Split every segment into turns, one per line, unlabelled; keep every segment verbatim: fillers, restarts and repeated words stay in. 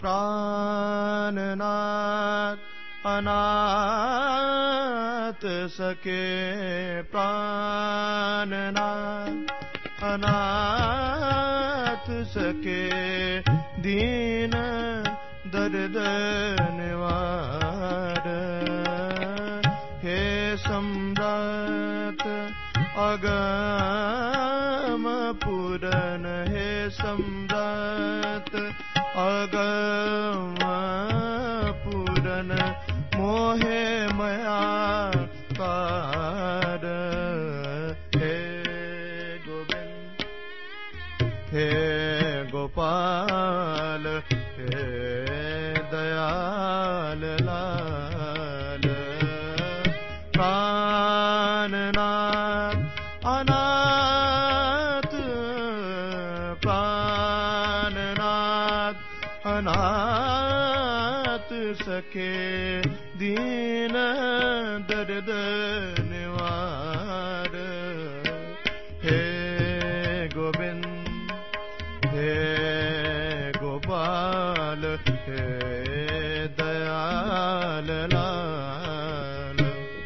प्राणनाथ अनाथ सके प्राणनाथ अनाथ सके दीन दर्द निवार हे सम्राट अगम पूरन हे सम्राट अगम पूरन मोहे मया कार हे गोविंद हे गोपाल हे दयाल लाल प्राणनाथ अनाथ प्राणनाथ अनाथ सखे दीन दर्द निवार हे गोविंद हे गोपाल हे दयाल लाल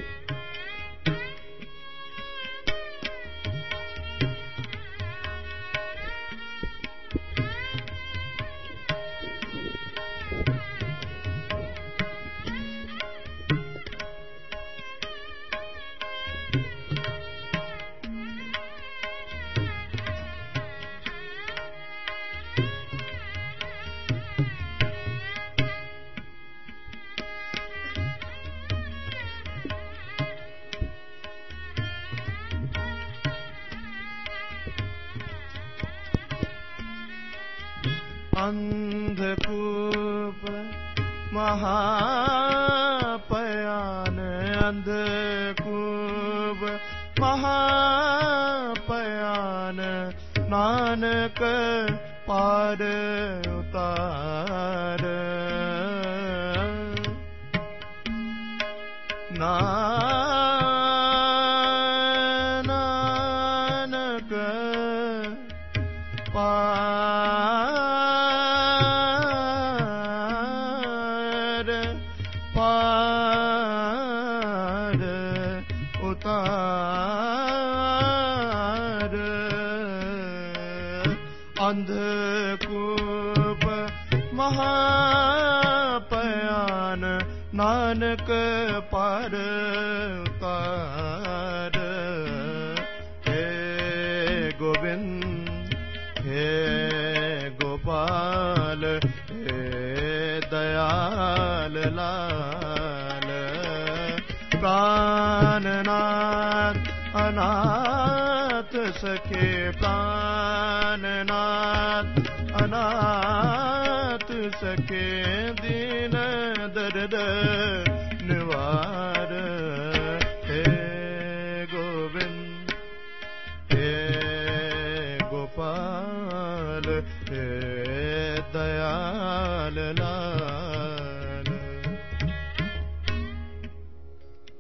अंधकूप महापयान अंधकूप महापयान नानक पार उतार नानक पार पार उतार अंधकूप महापयान नानक पार उतार हे गोविंद हे गोपाल हे दयाल लाल प्राणनाथ अनाथ सखे प्राणनाथ अनाथ सखे दीन दर्द